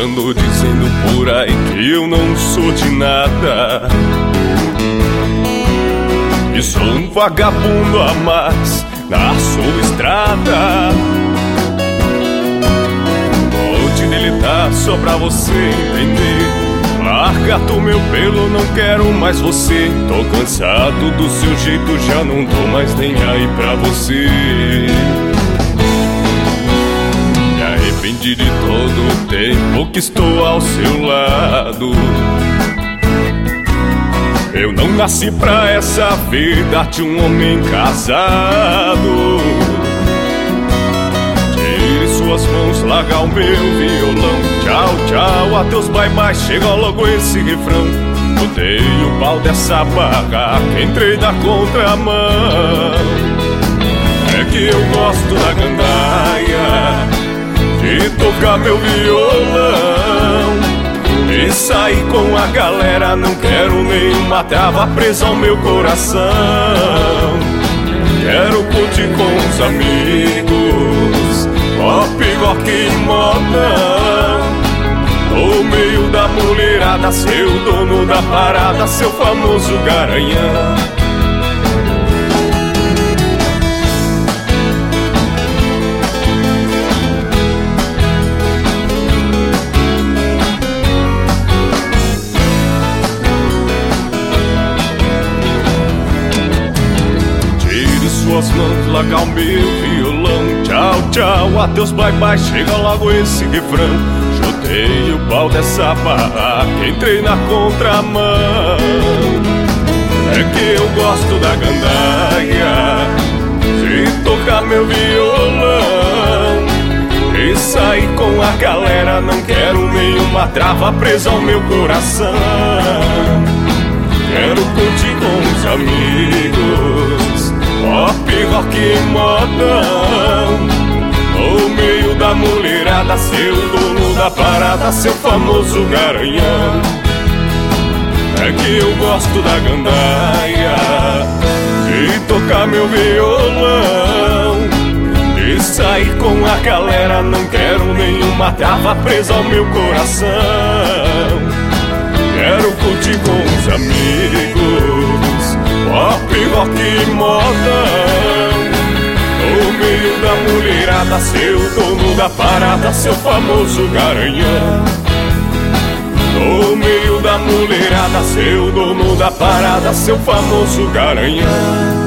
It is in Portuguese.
andou dizendo por aí que eu não sou de nada, e sou um vagabundo a mais na sua estrada. Vou te deletar só pra você entender. Larga tu meu pelo, não quero mais você. Tô cansado do seu jeito, já não tô mais nem aí pra você. Me arrependi de todo o tempo que estou ao seu lado. Eu não nasci pra essa vida de um homem casado. Tire suas mãos, larga o meu violão. Tchau, tchau, adeus, bye, bye, chega logo esse refrão. Botei o pau dessa barraca, entrei na contramão. É que eu gosto da gandaia, de tocar meu violão e sair com a galera. Não quero nenhuma trava presa ao meu coração. Quero curtir com os amigos, pop, rock e modão. No meio da mulherada, seu dono da parada, seu famoso garanhão. Tire suas mãos, larga o meu violão. Tchau, tchau, adeus, bye, bye, chega logo esse refrão. Chutei o pau dessa barraca, entrei na contramão. É que eu gosto da gandaia, de tocar meu violão e sair com a galera. Não quero nenhuma trava presa ao meu coração. Quero curtir com os amigos, pop, rock e modão. No meio da mulherada, seu dono da parada, seu famoso garanhão. É que eu gosto da gandaia, de tocar meu violão e sair com a galera. Não quero nenhuma trava presa ao meu coração. Quero curtir com os amigos, pop, rock e modão. No meio da mulherada, seu dono da parada, seu famoso garanhão. No meio da mulherada, seu dono da parada, seu famoso garanhão.